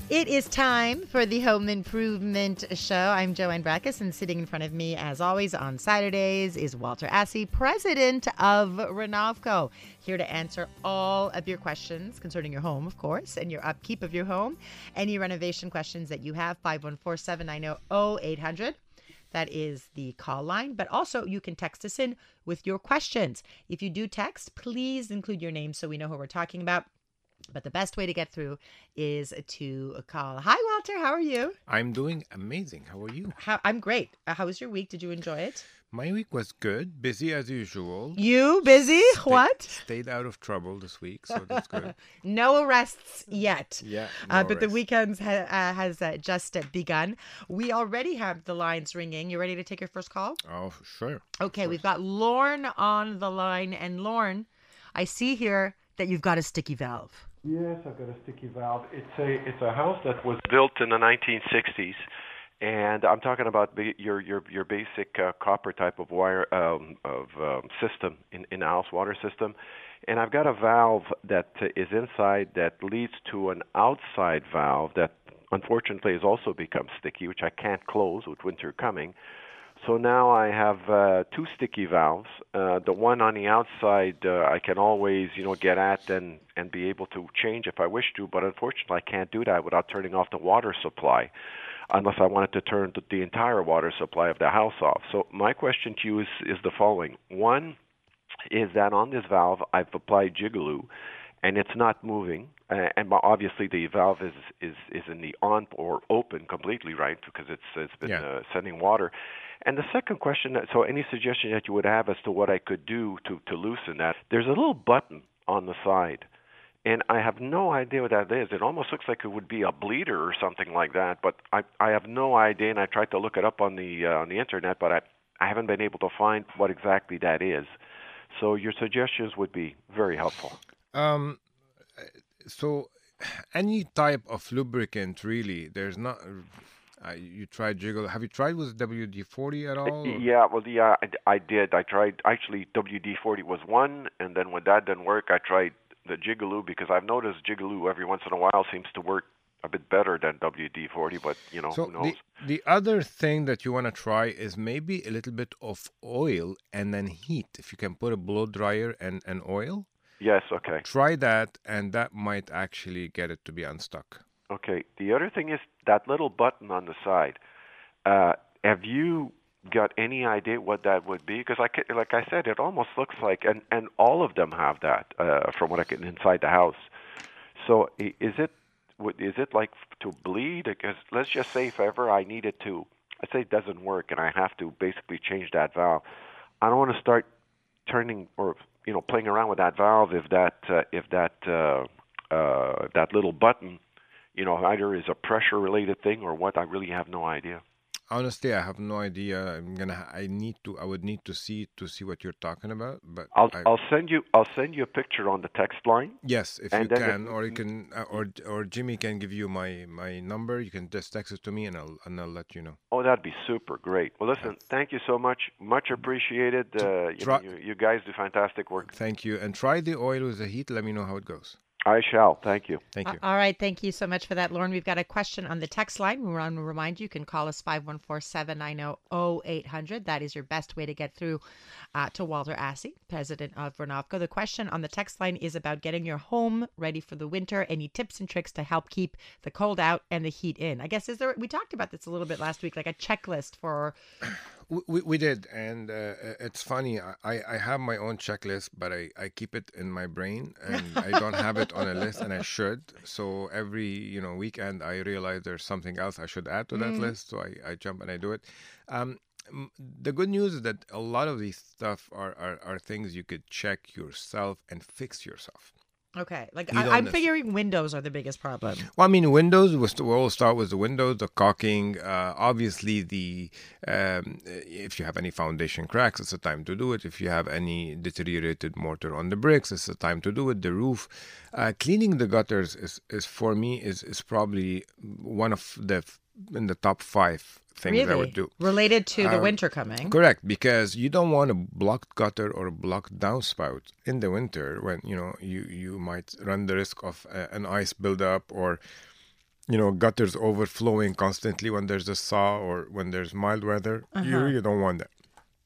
It is time for the Home Improvement Show. I'm Joanne Brackus, and sitting in front of me, as always, on Saturdays is Walter Assey, president of Renovco, here to answer all of your questions concerning your home, of course, and your upkeep of your home. Any renovation questions that you have, 514-790-0800. That is the call line, but also you can text us in with your questions. If you do text, please include your name so we know who we're talking about. But the best way to get through is to call. Hi, Walter. How are you? I'm doing amazing. How are you? I'm great. How was your week? Did you enjoy it? My week was good. Busy as usual. You busy? What? Stayed out of trouble this week, so that's good. No arrests yet. Yeah. But the weekend has just begun. We already have the lines ringing. You ready to take your first call? Oh, sure. Okay, we've got Lorne on the line. And Lorne, I see here that you've got a sticky valve. Yes, I've got a sticky valve. It's a house that was built in the 1960s, and I'm talking about your basic copper type of wire system in a house water system, and I've got a valve that is inside that leads to an outside valve that unfortunately has also become sticky, which I can't close with winter coming. So now I have two sticky valves. The one on the outside I can always, get at and be able to change if I wish to, but unfortunately I can't do that without turning off the water supply, unless I wanted to turn the entire water supply of the house off. So my question to you is the following. One is that on this valve I've applied Jigaloo, and it's not moving. And obviously the valve is in the on or open completely, right? Because it's been sending water. And the second question, so any suggestion that you would have as to what I could do to loosen that? There's a little button on the side, and I have no idea what that is. It almost looks like it would be a bleeder or something like that, but I have no idea, and I tried to look it up on the internet, but I haven't been able to find what exactly that is. So your suggestions would be very helpful. So any type of lubricant, really, there's not... you tried Jiggle. Have you tried with WD-40 at all? Yeah, well, I did. I tried, actually, WD-40 was one, and then when that didn't work, I tried the Jigaloo, because I've noticed Jigaloo every once in a while seems to work a bit better than WD-40, but, who knows? The other thing that you want to try is maybe a little bit of oil and then heat. If you can put a blow dryer and oil. Yes, okay. Try that, and that might actually get it to be unstuck. Okay. The other thing is that little button on the side. Have you got any idea what that would be? Because, like I said, it almost looks like, and all of them have that from what I can inside the house. So is it like to bleed? Because let's just say if ever I needed to, let's say it doesn't work and I have to basically change that valve. I don't want to start turning or playing around with that valve if that little button either is a pressure-related thing or what. I really have no idea. Honestly, I have no idea. I would need to see what you're talking about. But I'll send you a picture on the text line. Yes, if you can, or you can, or Jimmy can give you my number. You can just text it to me, and I'll let you know. Oh, that'd be super great. Well, listen, thank you so much. Much appreciated. You guys do fantastic work. Thank you, and try the oil with the heat. Let me know how it goes. I shall. Thank you. Thank you. All right. Thank you so much for that, Lauren. We've got a question on the text line. We want to remind you can call us 514-790-0800. That is your best way to get through to Walter Assey, president of Renovco. The question on the text line is about getting your home ready for the winter. Any tips and tricks to help keep the cold out and the heat in? I guess, we talked about this a little bit last week, like a checklist for... We did, and it's funny. I have my own checklist, but I keep it in my brain, and I don't have it on a list, and I should. So every weekend, I realize there's something else I should add to that list. So I jump and I do it. The good news is that a lot of these stuff are things you could check yourself and fix yourself. Okay, I'm figuring windows are the biggest problem. Well, I mean, windows, we'll start with the windows, the caulking. Obviously, if you have any foundation cracks, it's the time to do it. If you have any deteriorated mortar on the bricks, it's the time to do it. The roof. Cleaning the gutters is for me, is probably one of in the top 5 things I would do. Related to the winter coming. Correct, because you don't want a blocked gutter or a blocked downspout in the winter when you might run the risk of an ice buildup or gutters overflowing constantly when there's a thaw or when there's mild weather. You really don't want that.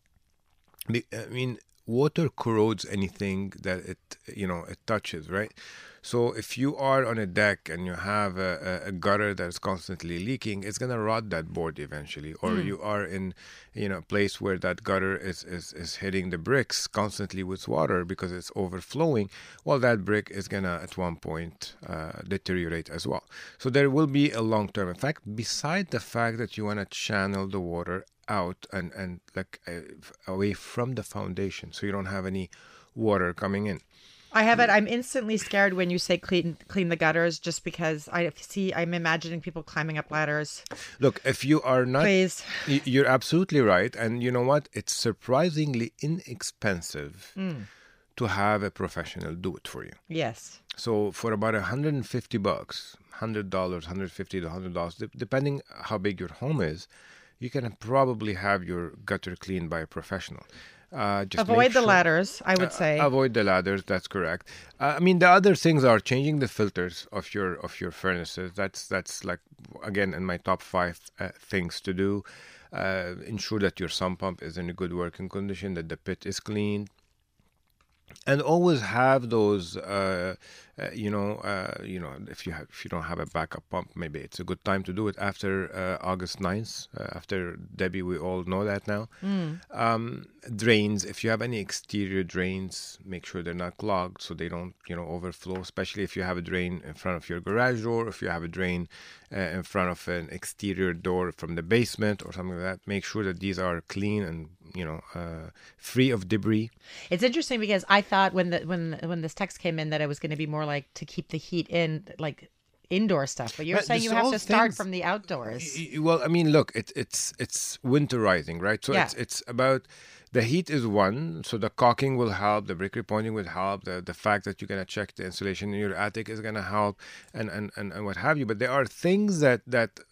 I mean, water corrodes anything that it touches, right? So if you are on a deck and you have a gutter that's constantly leaking, it's gonna rot that board eventually. Or you are in a place where that gutter is hitting the bricks constantly with water because it's overflowing. Well, that brick is gonna at one point deteriorate as well. So there will be a long-term effect. Beside the fact that you wanna channel the water out and away from the foundation, so you don't have any water coming in. I have it. I'm instantly scared when you say clean the gutters, just because I'm imagining people climbing up ladders. Look, if you are not, Please. You're absolutely right. And you know what? It's surprisingly inexpensive to have a professional do it for you. Yes. So for about $150, $100, $150 to $100, depending how big your home is, you can probably have your gutter cleaned by a professional. Just avoid the ladders, I would say. Avoid the ladders. That's correct. I mean, the other things are changing the filters of your furnaces. That's like, again, in my top 5 things to do. Ensure that your sump pump is in a good working condition, that the pit is clean, and always have those. If you don't have a backup pump, maybe it's a good time to do it after August 9th, after Debbie. We all know that now. Drains, if you have any exterior drains, make sure they're not clogged so they don't overflow, especially if you have a drain in front of your garage door, if you have a drain in front of an exterior door from the basement or something like that. Make sure that these are clean and free of debris. It's interesting because I thought when this text came in that it was going to be more like to keep the heat in, like indoor stuff, but you're saying you have to start from the outdoors. Well, I mean, look, it's winterizing, right? So it's about the heat is one, so the caulking will help, the brick repointing will help, the fact that you're gonna check the insulation in your attic is gonna help, and what have you. But there are things that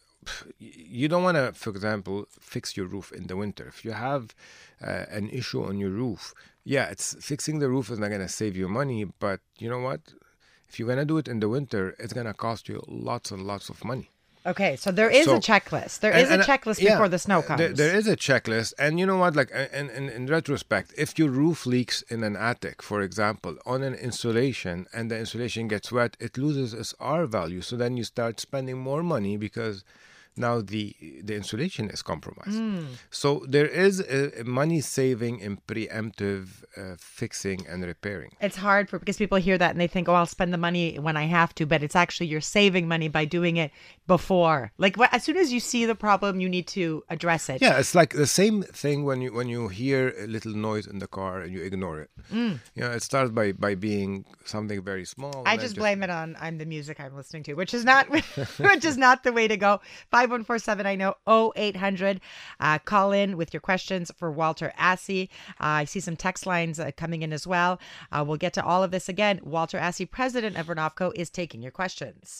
you don't want to, for example, fix your roof in the winter. If you have an issue on your roof, it's fixing the roof is not gonna save you money, but you know what? If you're going to do it in the winter, it's going to cost you lots and lots of money. Okay, so there is a checklist. There is a checklist before the snow comes. There is a checklist. And you know what? Like in retrospect, if your roof leaks in an attic, for example, on an insulation, and the insulation gets wet, it loses its R value. So then you start spending more money because now the insulation is compromised. So there is a money saving in preemptive fixing and repairing. It's hard because people hear that and they think, oh, I'll spend the money when I have to, but it's actually you're saving money by doing it before. Like as soon as you see the problem, you need to address it. Yeah, it's like the same thing when you hear a little noise in the car and you ignore it. It starts by being something very small. I just blame it on the music I'm listening to, which is not the way to go. 514-790-0800. Call in with your questions for Walter Assey. I see some text lines coming in as well. We'll get to all of this again. Walter Assey, president of Renofco, is taking your questions.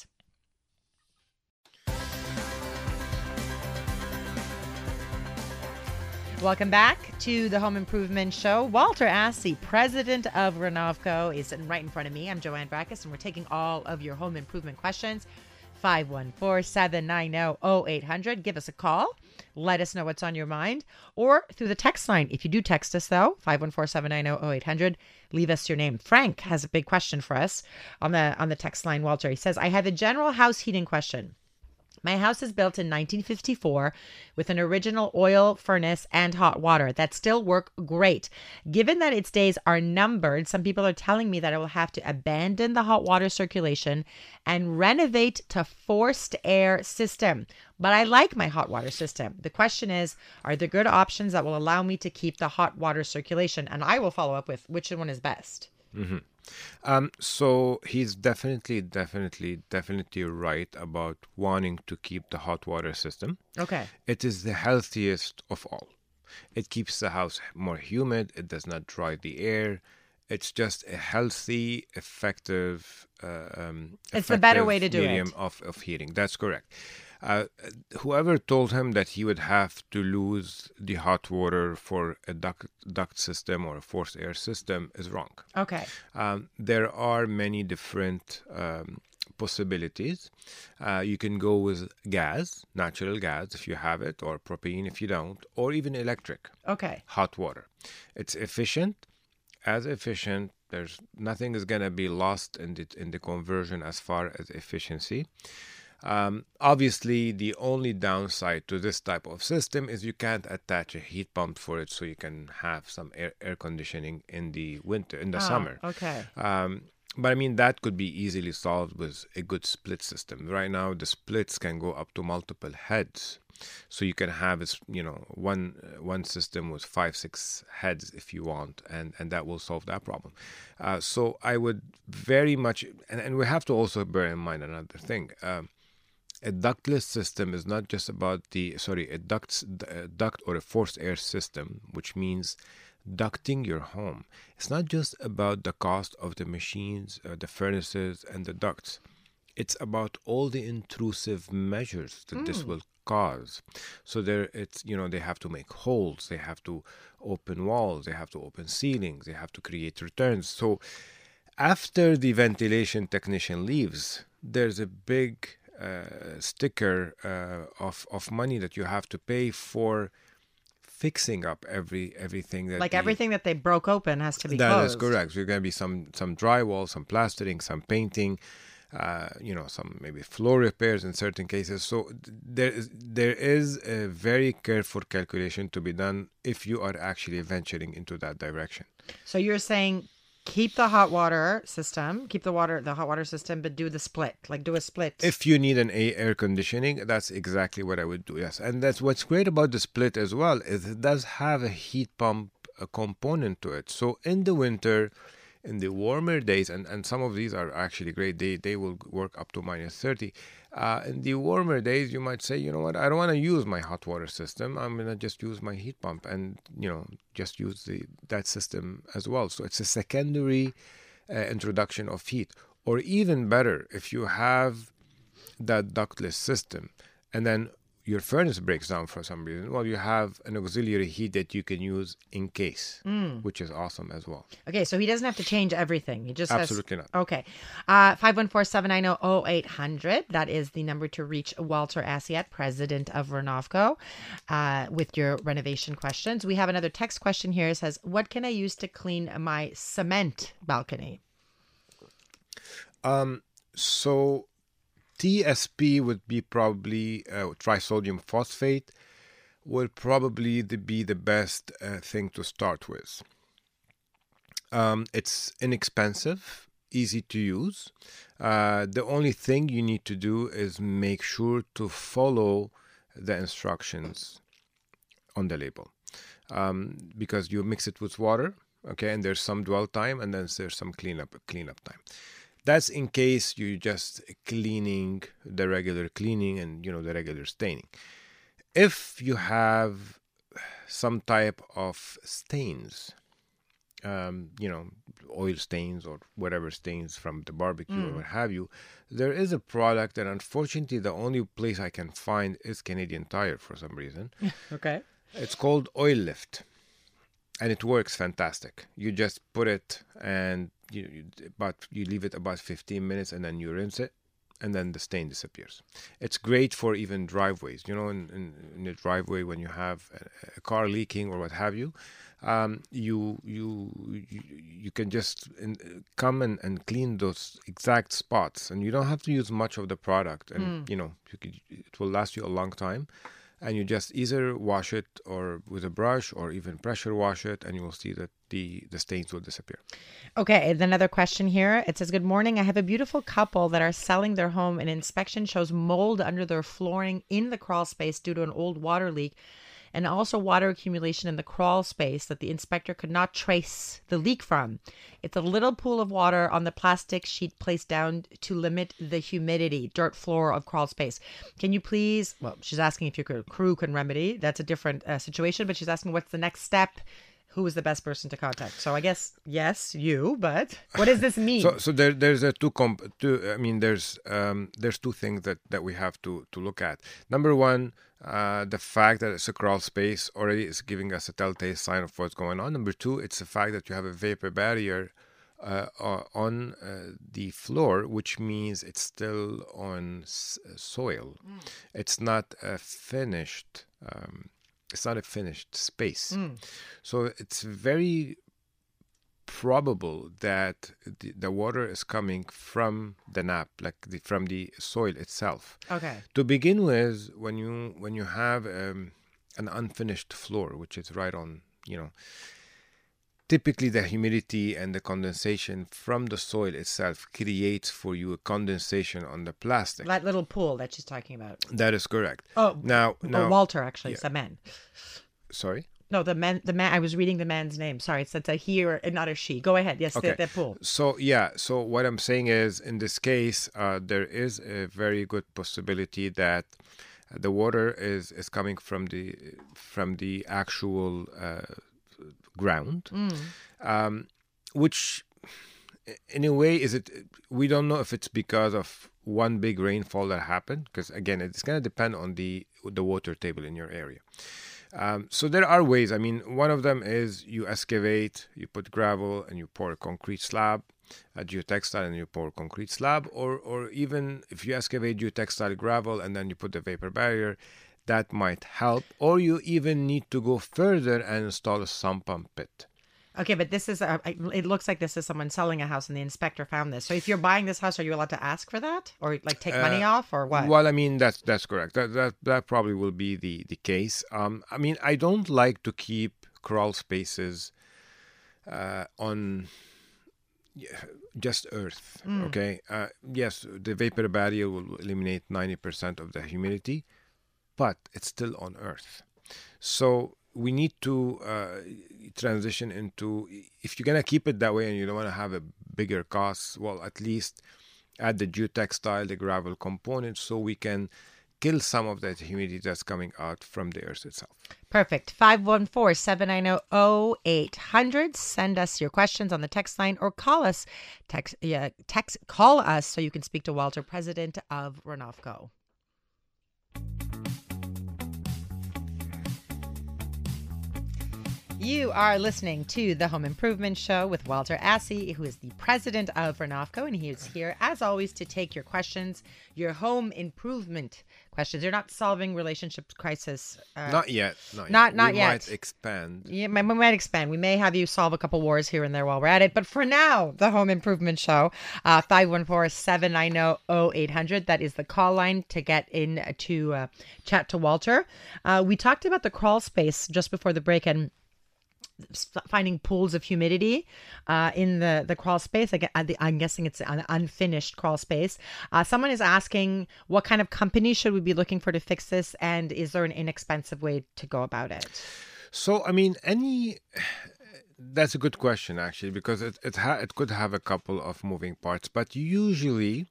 Welcome back to the Home Improvement Show. Walter Assey, president of Renofco, is sitting right in front of me. I'm Joanne Brackus, and we're taking all of your home improvement questions. 514-790-0800. Give us a call. Let us know what's on your mind. Or through the text line. If you do text us, though, 514-790-0800, leave us your name. Frank has a big question for us on the text line, Walter. He says, I have a general house heating question. My house is built in 1954 with an original oil furnace and hot water that still work great. Given that its days are numbered, some people are telling me that I will have to abandon the hot water circulation and renovate to forced air system. But I like my hot water system. The question is, are there good options that will allow me to keep the hot water circulation? And I will follow up with which one is best. Mm-hmm. So he's definitely right about wanting to keep the hot water system. Okay. It is the healthiest of all. It keeps the house more humid. It does not dry the air. It's just a healthy, effective it's the better way to do medium of heating. That's correct. Whoever told him that he would have to lose the hot water for a duct system or a forced air system is wrong. Okay. There are many different possibilities. You can go with gas, natural gas if you have it, or propane if you don't, or even electric. Okay. Hot water. It's efficient. As efficient, there's nothing is gonna be lost in the conversion as far as efficiency. Obviously, the only downside to this type of system is you can't attach a heat pump for it, so you can have some air conditioning in the winter, in the summer. Okay. But I mean, that could be easily solved with a good split system. Right now, the splits can go up to multiple heads. So you can have, one system with 5-6 heads if you want, and that will solve that problem. So I would very much, and we have to also bear in mind another thing. A ductless system is not just about a duct or a forced air system, which means ducting your home. It's not just about the cost of the machines, the furnaces, and the ducts. It's about all the intrusive measures that this will cause. So they have to make holes, they have to open walls, they have to open ceilings, they have to create returns. So after the ventilation technician leaves, there's a big sticker of money that you have to pay for fixing up everything that Everything that they broke open has to be that closed. is correct. So there's going to be some drywall, some plastering, some painting, some maybe floor repairs in certain cases. So there is a very careful calculation to be done if you are actually venturing into that direction. So you're saying keep the hot water system, but do the split, do a split. If you need an air conditioning, that's exactly what I would do. Yes, and that's what's great about the split as well, is it does have a heat pump component to it. So in the winter, in the warmer days, and some of these are actually great, they will work up to -30. In the warmer days, you might say, you know what, I don't want to use my hot water system. I'm going to just use my heat pump and, just use that system as well. So it's a secondary introduction of heat. Or even better, if you have that ductless system and then your furnace breaks down for some reason, well, you have an auxiliary heat that you can use in case, which is awesome as well. Okay, so he doesn't have to change everything. He just Absolutely not. Okay. 514-790-0800. That is the number to reach Walter Assiat, president of Renovco, with your renovation questions. We have another text question here. It says, what can I use to clean my cement balcony? So TSP would be probably trisodium phosphate would probably be the best thing to start with. It's inexpensive, easy to use. The only thing you need to do is make sure to follow the instructions on the label, because you mix it with water, okay, and there's some dwell time, and then there's some cleanup time. That's in case you're just cleaning the regular cleaning and, the regular staining. If you have some type of stains, oil stains or whatever stains from the barbecue or what have you, there is a product that unfortunately the only place I can find is Canadian Tire for some reason. Okay. It's called Oil Lift, and it works fantastic. You just put it and you leave it about 15 minutes and then you rinse it, and then the stain disappears. It's great for even driveways. In the driveway when you have a car leaking or what have you, you can just come and clean those exact spots, and you don't have to use much of the product, and it will last you a long time. And you just either wash it or with a brush or even pressure wash it, and you will see that the stains will disappear. Okay, another question here. It says, good morning. I have a beautiful couple that are selling their home, and inspection shows mold under their flooring in the crawl space due to an old water leak, and also water accumulation in the crawl space that the inspector could not trace the leak from. It's a little pool of water on the plastic sheet placed down to limit the humidity, dirt floor of crawl space. Can you please, she's asking if your crew can remedy. That's a different situation, but she's asking what's the next step? Who is the best person to contact? So I guess, yes, you, but what does this mean? So there's there's two things that we have to look at. Number one, the fact that it's a crawl space already is giving us a telltale sign of what's going on. Number two, it's the fact that you have a vapor barrier on the floor, which means it's still on soil. It's not a finished. It's not a finished space. So it's very probable that the water is coming from the nap, from the soil itself. Okay. To begin with, when you have an unfinished floor, which is right on, typically the humidity and the condensation from the soil itself creates for you a condensation on the plastic. That little pool that she's talking about. That is correct. Now Walter actually, it's a man. Sorry? No, the man. I was reading the man's name. Sorry, it said a he and not a she. Go ahead. Yes, okay. the pool. So what I'm saying is, in this case, there is a very good possibility that the water is coming from the actual ground, which in a way we don't know if it's because of one big rainfall that happened, because again it's going to depend on the water table in your area. So there are ways. I mean, one of them is you excavate, you put gravel, and you pour a concrete slab, a geotextile, and you pour a concrete slab, or even if you excavate geotextile gravel and then you put the vapor barrier, that might help. Or you even need to go further and install a sump pump pit. Okay, but this is it looks like this is someone selling a house and the inspector found this. So if you're buying this house, are you allowed to ask for that or take money off or what? Well, I mean, that's correct. That probably will be the case. I mean, I don't like to keep crawl spaces on just earth, okay? Yes, the vapor barrier will eliminate 90% of the humidity, but it's still on earth. So we need to transition into, if you're going to keep it that way and you don't want to have a bigger cost, well, at least add the geotextile, the gravel component, so we can kill some of that humidity that's coming out from the earth itself. Perfect. 514-790-0800. Send us your questions on the text line or call us. Call us so you can speak to Walter, president of Renofco. You are listening to The Home Improvement Show with Walter Assey, who is the president of Renofco, and he is here, as always, to take your questions, your home improvement questions. You're not solving relationship crisis. Not yet. Not yet. We might expand. Yeah, we might expand. We may have you solve a couple wars here and there while we're at it. But for now, The Home Improvement Show, 514-790-0800. That is the call line to get in to chat to Walter. We talked about the crawl space just before the break and finding pools of humidity in the crawl space. I'm guessing it's an unfinished crawl space. Someone is asking, what kind of company should we be looking for to fix this, and is there an inexpensive way to go about it? So, I mean, that's a good question, actually, because it could have a couple of moving parts, but usually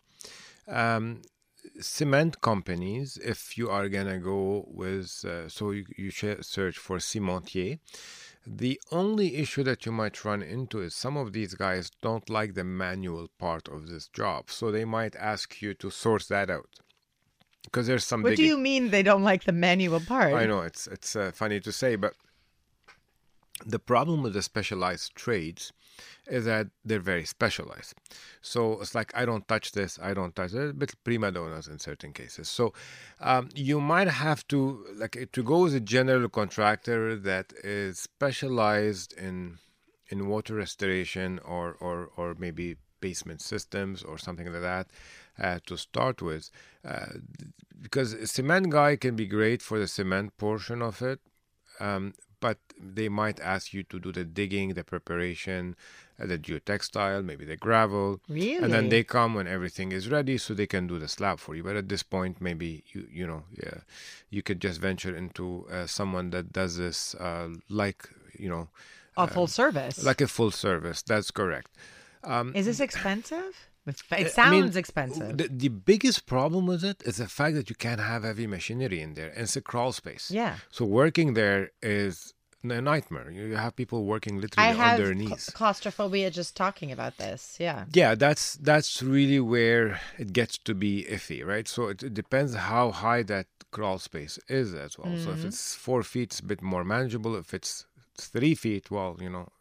cement companies, if you are gonna go with, so you search for cimentier. The only issue that you might run into is some of these guys don't like the manual part of this job. So they might ask you to source that out. Because there's some What do you mean they don't like the manual part? I know, it's funny to say, but the problem with the specialized trades is that they're very specialized. So it's like, I don't touch this, I don't touch it. A bit prima donnas in certain cases. So you might have to go with a general contractor that is specialized in water restoration or maybe basement systems or something like that to start with. Because a cement guy can be great for the cement portion of it. But they might ask you to do the digging, the preparation, the geotextile, maybe the gravel. Really? And then they come when everything is ready so they can do the slab for you. But at this point, maybe you could just venture into someone that does this a full service. Like a full service, that's correct. Is this expensive? It sounds expensive. The biggest problem with it is the fact that you can't have heavy machinery in there. And it's a crawl space. Yeah. So working there is a nightmare. You have people working literally on their knees. I have claustrophobia just talking about this. Yeah. Yeah, that's really where it gets to be iffy, right? So it depends how high that crawl space is as well. Mm-hmm. So if it's 4 feet, it's a bit more manageable. If it's 3 feet, well,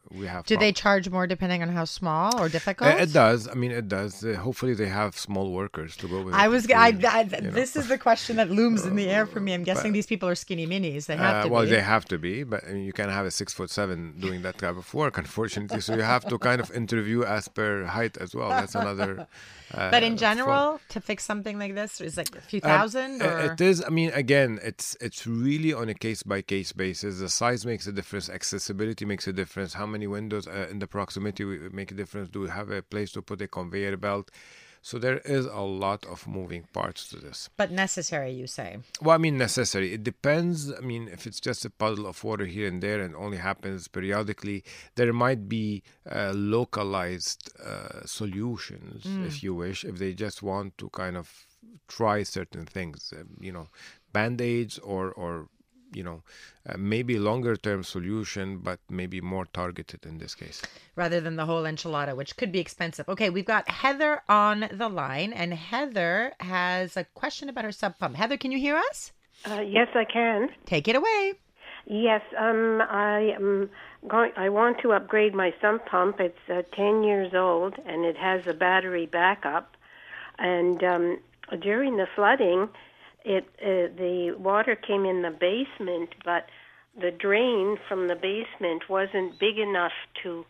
we have. Do they charge more depending on how small or difficult? It does. I mean, it does. Hopefully, they have small workers to go with. This is the question that looms in the air for me. I'm guessing these people are skinny minis. They have to well, be. they have to be, but I mean, you can't have a 6'7" doing that type of work, unfortunately. So you have to kind of interview as per height as well. That's another. But in general, to fix something like this, is like a few thousand. Or? It is. I mean, again, it's really on a case by case basis. The size makes a difference. Accessibility makes a difference. How many windows in the proximity make a difference? Do we have a place to put a conveyor belt? So there is a lot of moving parts to this. But necessary, you say? Well, I mean, necessary. It depends. I mean, if it's just a puddle of water here and there and only happens periodically, there might be localized solutions, if you wish, if they just want to kind of try certain things, Band-Aids or maybe longer term solution, but maybe more targeted in this case. Rather than the whole enchilada, which could be expensive. Okay, we've got Heather on the line, and Heather has a question about her sub pump. Heather, can you hear us? Yes, I can. Take it away. Yes, I want to upgrade my sump pump. It's 10 years old, and it has a battery backup. And during the flooding, the water came in the basement, but the drain from the basement wasn't big enough to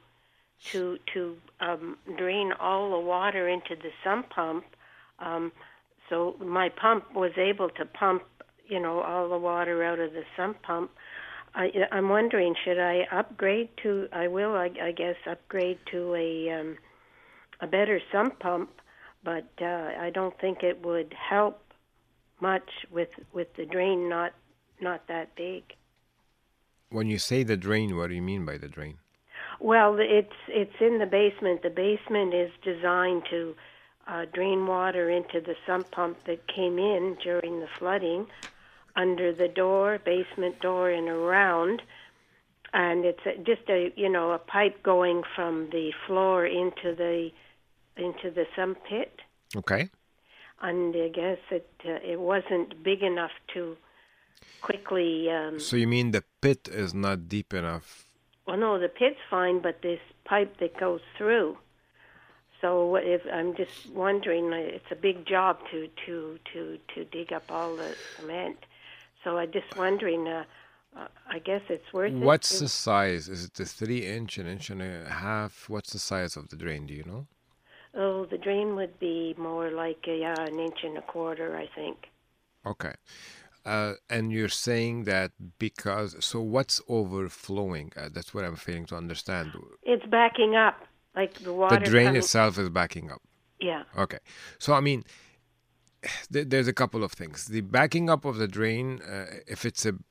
drain all the water into the sump pump. So my pump was able to pump, all the water out of the sump pump. I'm wondering, should I upgrade to? I will, I guess, upgrade to a better sump pump, but I don't think it would help much with the drain not that big. When you say the drain, what do you mean by the drain? Well, it's in the basement. The basement is designed to drain water into the sump pump that came in during the flooding under the door, basement door, and around. And it's just a pipe going from the floor into the sump pit. Okay. And I guess it wasn't big enough to quickly... So you mean the pit is not deep enough? Well, no, the pit's fine, but this pipe that goes through. So if I'm just wondering, it's a big job to dig up all the cement. So I'm just wondering, I guess it's worth it. What's the size? Is it the 3-inch, an inch and a half? What's the size of the drain? Do you know? Oh, the drain would be more like an inch and a quarter, I think. Okay. And you're saying that so what's overflowing? That's what I'm failing to understand. It's backing up, like the water. The drain itself is backing up. Yeah. Okay. So, I mean, there's a couple of things. The backing up of the drain, if it's a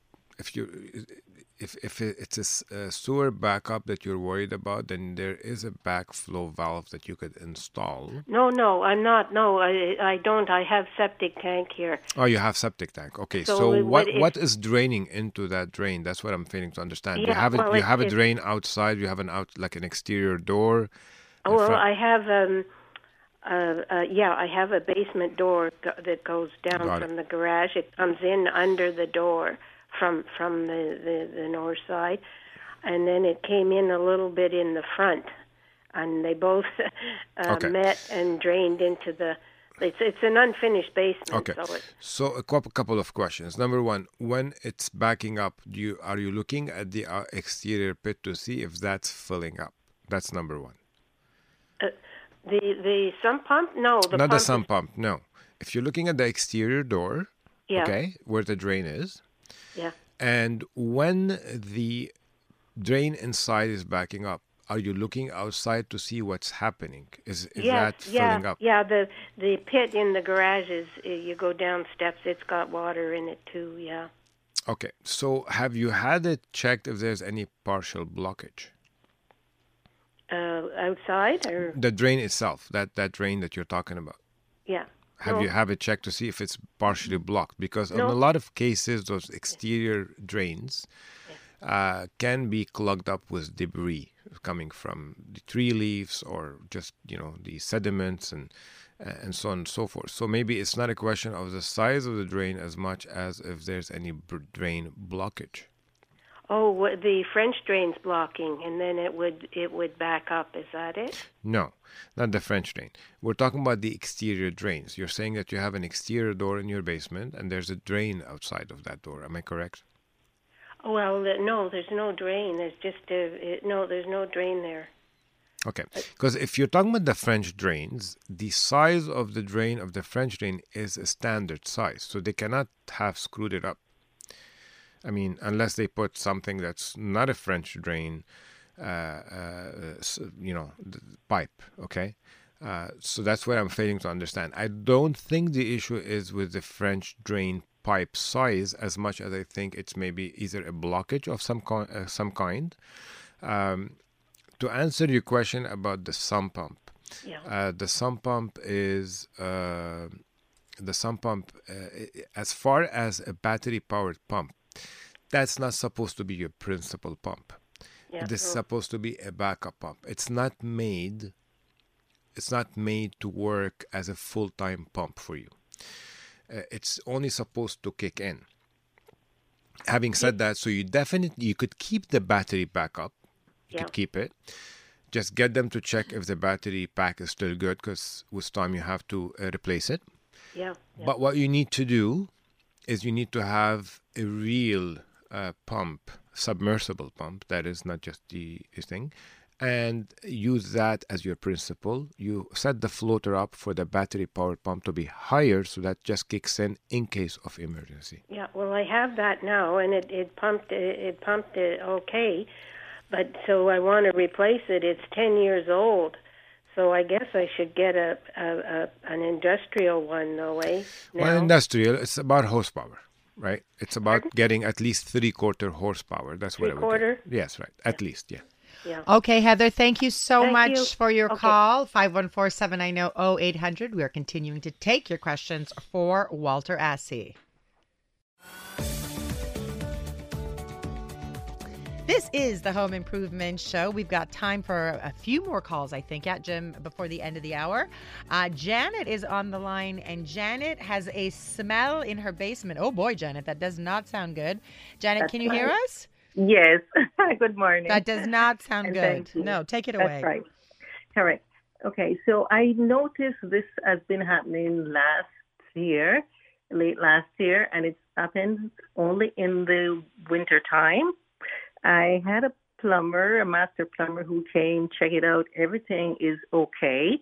sewer backup that you're worried about, then there is a backflow valve that you could install. No, I'm not. No, I don't. I have septic tank here. Oh, you have septic tank. Okay, so what is draining into that drain? That's what I'm failing to understand. Yeah, you have a drain outside. You have an exterior door. Well, I have I have a basement door that goes down from the garage. It comes in under the door from the north side, and then it came in a little bit in the front, and they both met and drained into the. It's an unfinished basement. Okay. So a couple of questions. Number one, when it's backing up, are you looking at the exterior pit to see if that's filling up? That's number one. The sump pump? No, not the sump pump. No. If you're looking at the exterior door, okay, where the drain is. Yeah. And when the drain inside is backing up, are you looking outside to see what's happening? Is that filling up? Yeah, the pit in the garage is, you go down steps, it's got water in it too, yeah. Okay, so have you had it checked if there's any partial blockage? Outside? Or? The drain itself, that drain that you're talking about. Yeah. Have you it checked to see if it's partially blocked? Because in a lot of cases, those exterior drains can be clogged up with debris coming from the tree leaves or just, the sediments and so on and so forth. So maybe it's not a question of the size of the drain as much as if there's any drain blockage. the French drain's blocking, and then it would back up. Is that it? No, not the French drain. We're talking about the exterior drains. You're saying that you have an exterior door in your basement, and there's a drain outside of that door. Am I correct? Well, no, there's no drain. There's just there's no drain there. Okay, because if you're talking about the French drains, the size of the drain of the French drain is a standard size, so they cannot have screwed it up. I mean, unless they put something that's not a French drain, pipe, okay? So that's what I'm failing to understand. I don't think the issue is with the French drain pipe size as much as I think it's maybe either a blockage of some kind. To answer your question about the sump pump, the sump pump is as far as a battery-powered pump, that's not supposed to be your principal pump. Yeah. This is supposed to be a backup pump. It's not made to work as a full-time pump for you. It's only supposed to kick in. Having said that, so you could keep the battery backup. You could keep it. Just get them to check if the battery pack is still good, because with time you have to replace it. But what you need to do is you need to have a real pump, submersible pump, that is not just the thing, and use that as your principal. You set the floater up for the battery powered pump to be higher, so that just kicks in case of emergency. Yeah, well, I have that now, and it pumped it okay, but so I want to replace it. It's 10 years old. So I guess I should get an industrial one, no way. Well, industrial, it's about horsepower, right? It's about getting at least 3/4 horsepower. That's what I would do. 3/4? Yes, right. At least, yeah. Okay, Heather, thank you so much for your call. 514-790-0800. We are continuing to take your questions for Walter Assey. This is the Home Improvement Show. We've got time for a few more calls, I think, Jim, before the end of the hour. Janet is on the line, and Janet has a smell in her basement. Oh, boy, Janet, that does not sound good. Janet, can you hear us? Yes. Good morning. That does not sound good. No, take it away. That's right. Correct. Okay, so I noticed this has been happening late last year, and it's happened only in the winter time. I had a master plumber who came, check it out. Everything is okay.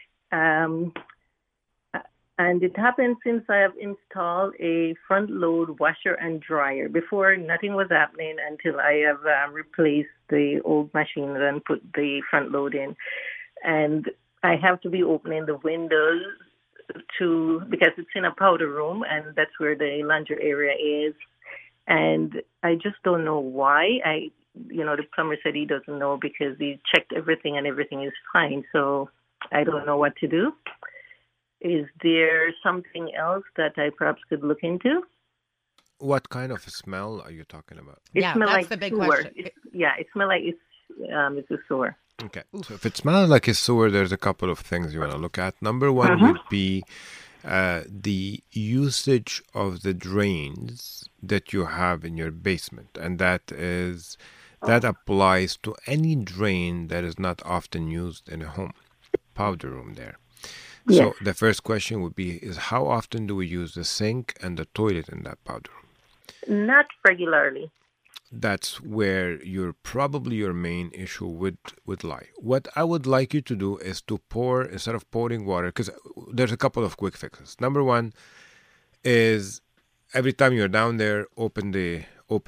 And it happened since I have installed a front load washer and dryer. Before, nothing was happening until I have replaced the old machine and put the front load in. And I have to be opening the windows because it's in a powder room, and that's where the laundry area is. And I just don't know why. The plumber said he doesn't know because he checked everything and everything is fine. So I don't know what to do. Is there something else that I perhaps could look into? What kind of smell are you talking about? That's the big question. It smells like it's a sewer. Okay. So if it smells like a sewer, there's a couple of things you want to look at. Number one would be the usage of the drains that you have in your basement, and that applies to any drain that is not often used in a home, powder room there. Yes. So the first question would be is how often do we use the sink and the toilet in that powder room? Not regularly. That's where your main issue would lie. What I would like you to do is to pour, instead of pouring water, because there's a couple of quick fixes. Number one is every time you're down there, open the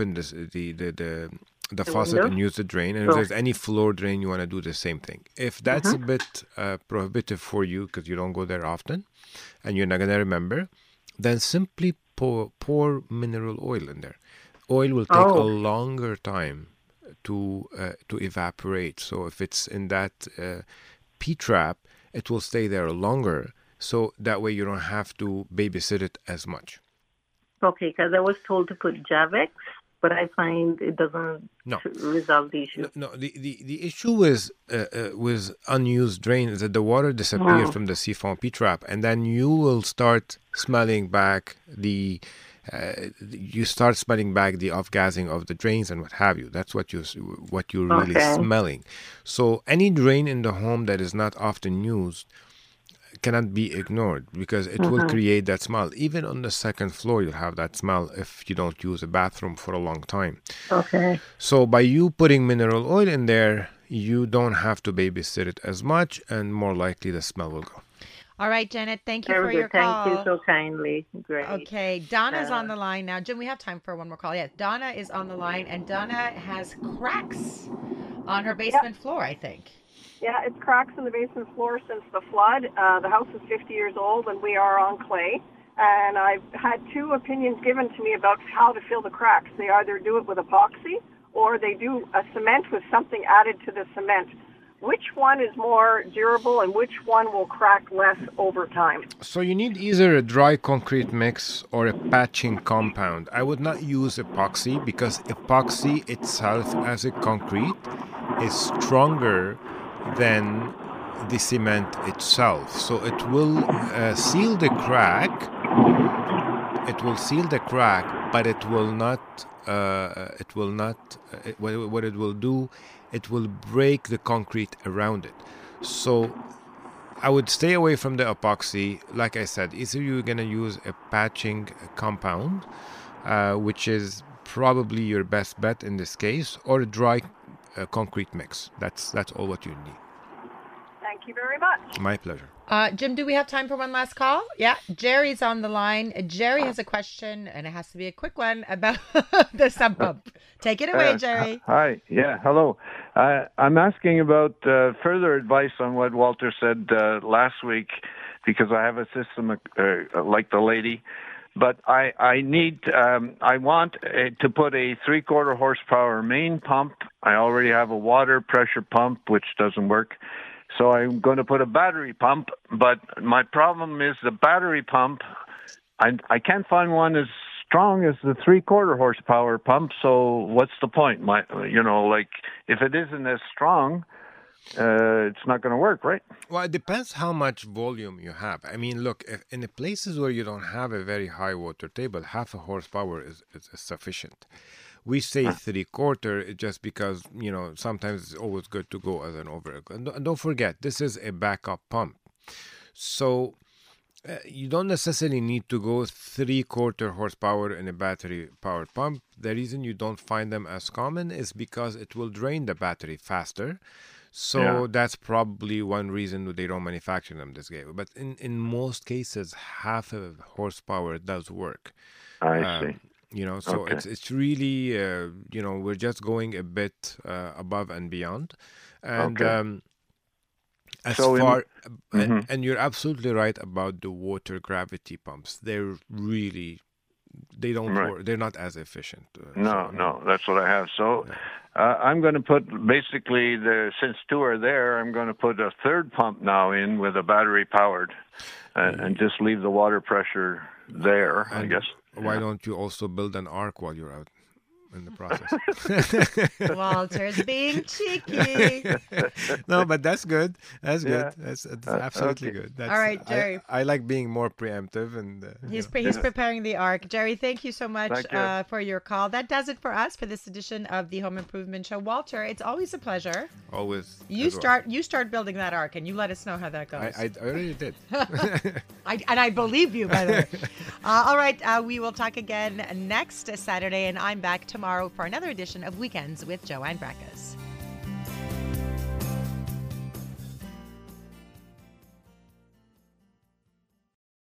faucet window? And use the drain. And if there's any floor drain, you want to do the same thing. If that's a bit prohibitive for you because you don't go there often and you're not going to remember, then simply pour mineral oil in there. Oil will take a longer time to evaporate. So if it's in that P-trap, it will stay there longer. So that way you don't have to babysit it as much. Okay, because I was told to put Javex, but I find it doesn't resolve the issue. No, the issue with unused drain is that the water disappears from the siphon P-trap, and then you will start smelling back the you start smelling back the off-gassing of the drains and what have you. That's what you're really smelling. So any drain in the home that is not often used cannot be ignored because it will create that smell. Even on the second floor, you'll have that smell if you don't use a bathroom for a long time. Okay. So by you putting mineral oil in there, you don't have to babysit it as much, and more likely the smell will go. All right, Janet, thank you Very for good. your call. Thank you so kindly. Great. Okay, Donna's on the line now. Jim, we have time for one more call. Yes, Donna is on the line, and Donna has cracks on her basement floor, I think. Yeah, it's cracks in the basement floor since the flood. The house is 50 years old, and we are on clay. And I've had two opinions given to me about how to fill the cracks. They either do it with epoxy, or they do a cement with something added to the cement. Which one is more durable, and which one will crack less over time? So you need either a dry concrete mix or a patching compound. I would not use epoxy because epoxy itself as a concrete is stronger than the cement itself. So it will seal the crack. It will seal the crack, but it will not. What it will do, it will break the concrete around it. So I would stay away from the epoxy. Like I said, either you're gonna use a patching compound, which is probably your best bet in this case, or a dry concrete mix. That's all what you need. Thank you very much. My pleasure. Jim, do we have time for one last call? Yeah, Jerry's on the line. Jerry has a question, and it has to be a quick one about the sump pump. Take it away, Jerry. Hi. Yeah, hello. I'm asking about further advice on what Walter said last week, because I have a system like the lady. But I want to put a 3/4 horsepower main pump. I already have a water pressure pump, which doesn't work. So I'm going to put a battery pump. But my problem is the battery pump, I can't find one as strong as the 3/4 horsepower pump. So what's the point? If it isn't as strong, it's not going to work, right? Well, it depends how much volume you have. I mean, look, if in the places where you don't have a very high water table, 1/2 horsepower is sufficient. We say 3/4 just because, sometimes it's always good to go as an over. And don't forget, this is a backup pump. So you don't necessarily need to go 3/4 horsepower in a battery-powered pump. The reason you don't find them as common is because it will drain the battery faster. So that's probably one reason they don't manufacture them this way. But in most cases, 1/2 horsepower does work. I see. So it's really, we're just going a bit above and beyond. And and you're absolutely right about the water gravity pumps. They're really, they don't work. They're not as efficient. No, that's what I have. So I'm going to put basically since two are there, I'm going to put a third pump now in with a battery powered, and just leave the water pressure there, I guess. Why don't you also build an ark while you're out in the process? Walter's being cheeky. No, but that's good. That's good. That's absolutely good. All right, Jerry. I like being more preemptive, and he's preparing the ark. Jerry, thank you so much for your call. That does it for us for this edition of the Home Improvement Show. Walter, it's always a pleasure. Always. You start building that ark, and you let us know how that goes. I already did. I believe you, by the way. All right, we will talk again next Saturday, and I'm back tomorrow for another edition of Weekends with Joanne Brackus.